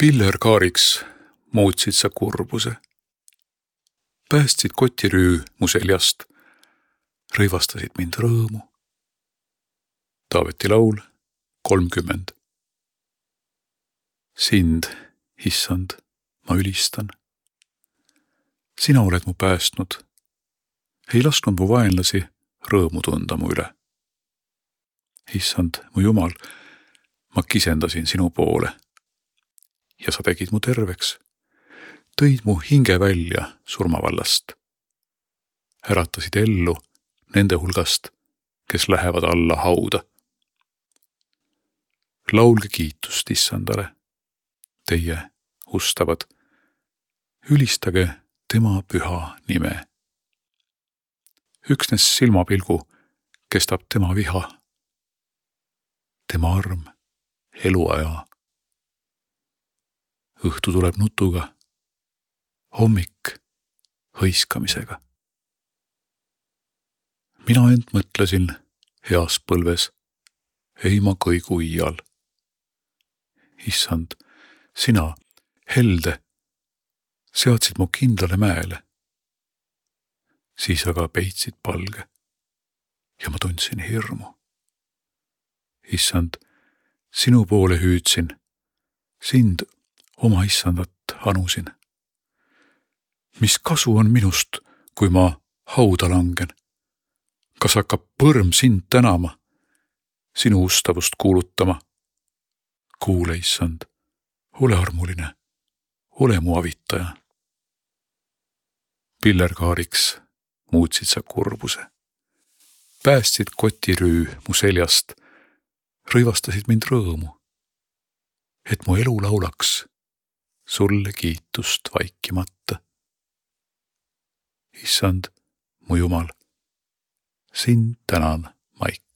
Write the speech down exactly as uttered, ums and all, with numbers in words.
Pillerkaariks muutsid sa kurbuse. Päästsid kotirüü mu seljast, rõivastasid mind rõõmu. Taaveti laul kolmkümmend. Sind, issand, ma ülistan. Sina oled mu päästnud, ei lasknud mu vaenlasi rõõmu tunda mu üle. Issand, mu Jumal, ma kisendasin sinu poole ja sa tegid mu terveks, tõid mu hinge välja surmavallast. Äratasid ellu nende hulgast, kes lähevad alla hauda. Laulge kiitust issandale, teie ustavad, ülistage tema püha nime. Üksnes silmapilgu kestab tema viha, tema arm eluaja. Õhtu tuleb nutuga, hommik hõiskamisega. Mina ent mõtlesin heas põlves, ei ma kõigu iial. Issand, sina, helde, seadsid mu kindlale mäele. Siis aga peitsid palge ja ma tundsin hirmu. Issand, sinu poole hüüdsin, sind oma issandat anusin. Mis kasu on minust, kui ma hauda langen? Kas hakkab põrm sind tänama, sinu ustavust kuulutama? Kuule, issand, ole armuline, ole mu avitaja. Pillerkaariks muutsid sa kurbuse. Päästsid kotirüü mu seljast, rõivastasid mind rõõmu, et mu elu laulaks sulle kiitust vaikimata. Issand, mu Jumal, sind tänan ma ikka.